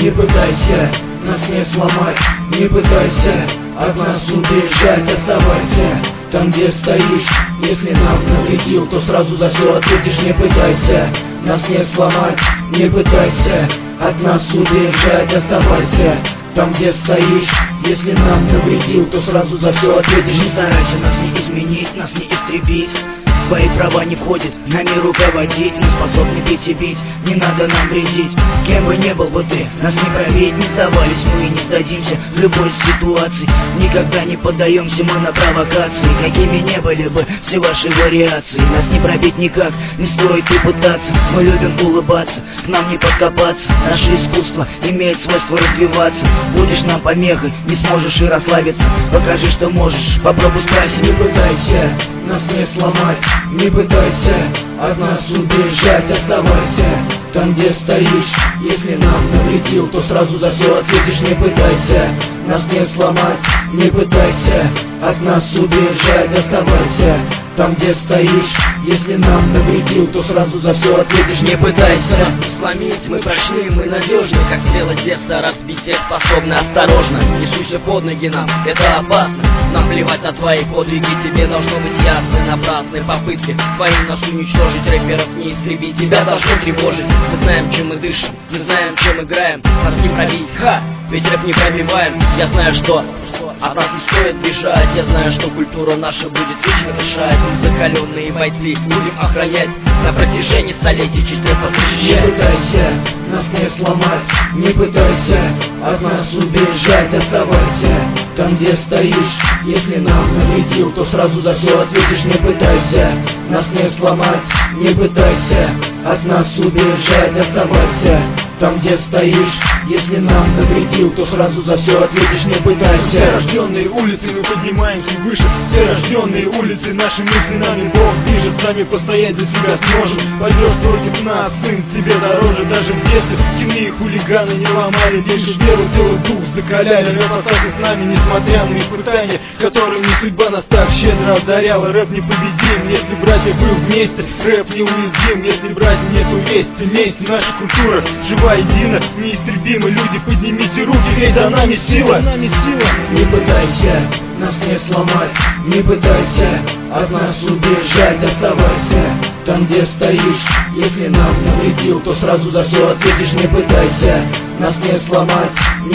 Не пытайся нас не сломать, не пытайся от нас убежать. Оставайся там, где стоишь. Если нам навредил, то сразу за все ответишь. Не пытайся нас не сломать, не пытайся от нас убежать. Оставайся там, где стоишь. Если нам навредил, то сразу за все ответишь. Не старайся нас не изменить, нас не истребить. Твои права не входит нами руководить. Мы способны пить и бить, не надо нам вредить. Кем бы не был бы ты, нас не пробить. Не сдавались мы и не сдадимся в любой ситуации. Никогда не поддаемся мы на провокации. Какими не были бы все ваши вариации, нас не пробить никак, не стоит и пытаться. Мы любим улыбаться, к нам не подкопаться. Наше искусство имеет свойство развиваться. Будешь нам помехой, не сможешь и расслабиться. Покажи, что можешь, попробуй спросить. Не пытайся нас не сломать, не пытайся от нас убежать. Оставайся там, где стоишь. Если нам навредил, то сразу за все ответишь. Не пытайся нас не сломать, не пытайся от нас убежать. Оставайся там, где стоишь. Если нам навредил, то сразу за все ответишь. Не пытайся нас не сломить, мы прочны, мы надежны, как стрела Зевса, разбить всех способны. Осторожно, не суйся под ноги нам, это опасно. Нам плевать на твои подвиги, тебе должно быть ясно. Напрасные попытки твои нас уничтожить, рэперов не истребить, тебя должно тревожить. Мы знаем, чем мы дышим, мы знаем, чем играем. Нас не пробить, ха, ведь рэп не пробиваем. Я знаю, что от нас не стоит бежать. Я знаю, что культура наша будет вечно дышать. Мы закаленные бойцы, будем охранять на протяжении столетий, честь рэпа защищать. Не пытайся нас не сломать, не пытайся от нас убежать. Оставайся там, где стоишь. Если нам навредил, то сразу за все ответишь. Не пытайся нас не сломать, не пытайся от нас убежать. Оставайся там, где стоишь. Если нам навредил, то сразу за все ответишь. Не пытайся. Все рожденные улицы, мы поднимаемся выше. Все рожденные улицы, наши мысли нами Бог движет. Сами постоять за себя сможем. Пойдешь против нас, сын себе дороже. Даже в детстве скины и хулиганы не ломали. Лишь веру, тело, дух закаляли. Рэп остался с нами, несмотря на испытания, которыми судьба нас так щедро одаряла. Рэп непобедим, если братья вы вместе. Рэп неуязвим, если братья нету вести. Вместе наша культура жива, едина, неистребима. Люди, поднимите руки, ведь за нами сила. Не пытайся нас не сломать, не пытайся от нас убежать. Оставайся там, где стоишь. Если нам навредил, то сразу за все ответишь. Не пытайся нас не сломать,